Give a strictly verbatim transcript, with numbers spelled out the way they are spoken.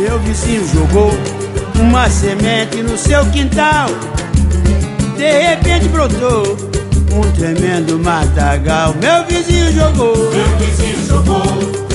Meu vizinho jogou uma semente no seu quintal. De repente brotou um tremendo matagal. Meu vizinho jogou, Meu vizinho jogou